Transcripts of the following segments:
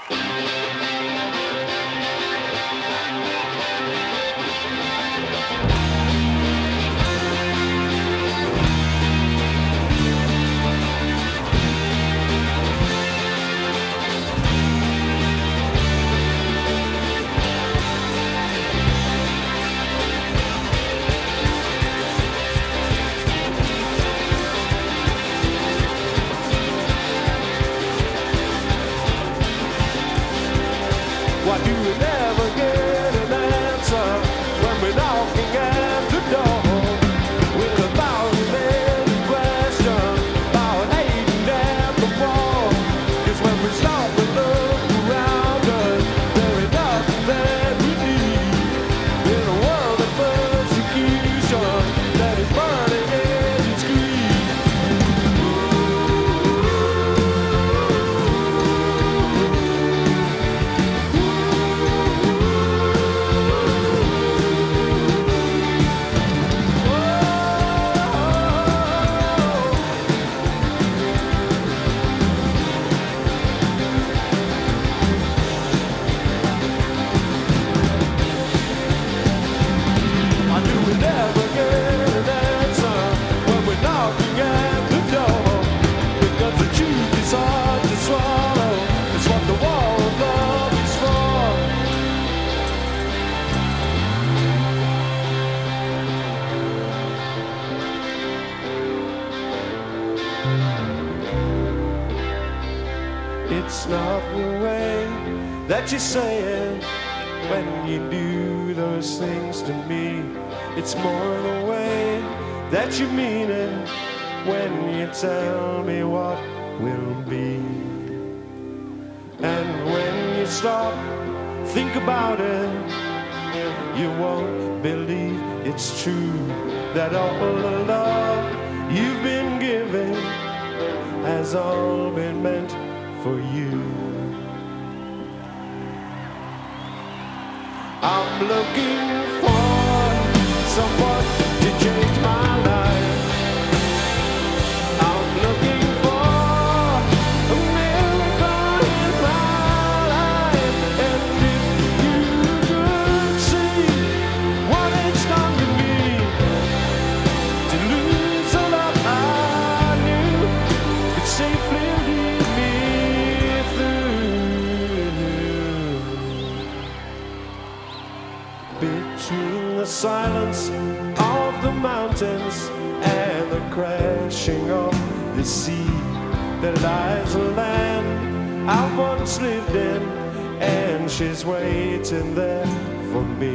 Why do we never get an answer when we're knocking at the door with a thousand every question about hating at the wall? 'Cause when we stop and look around us, there ain't nothing that we need in a world of persecution that is burning in its greed. Why do we never get an answer when we're knocking at the door? Because the truth is hard to swallow. It's what the war of love is for. It's not the way that you say it when you do those things to me. It's more the way that you mean it when you tell me what will be. And when you stop, think about it, you won't believe it's true that all the love you've been given has all been meant for you. I'm looking for someone to change my life. I'm looking for a miracle in my life. And if you could see what it's done to me, to lose all of I knew could safely lead me through. Between the silence of the mountains and the crashing of the sea, there lies a land I once lived in, and she's waiting there for me.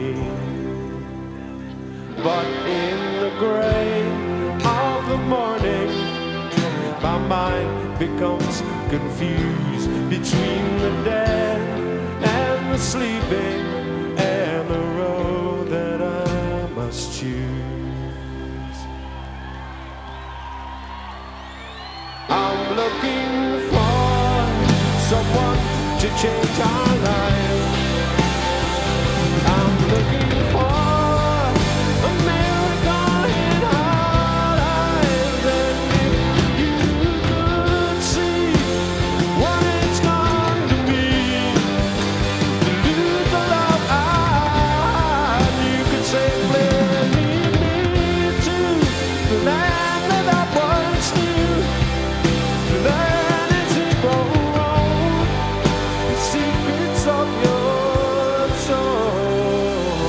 But in the gray of the morning, my mind becomes confused between the dead and the sleeping, and the road that I must choose. I'm looking for someone to change our lives. I'm looking for a miracle in our lives. And if you could see what it's done to me, to lose the love I knew could safely lead me to the land that I once knew, the land is equal wrong, the secrets of your soul.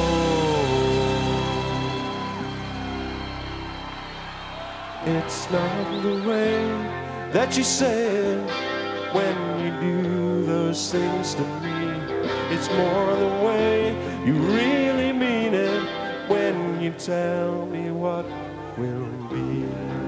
It's not the way that you say it when you do those things to me. It's more the way you really mean it when you tell me what will be.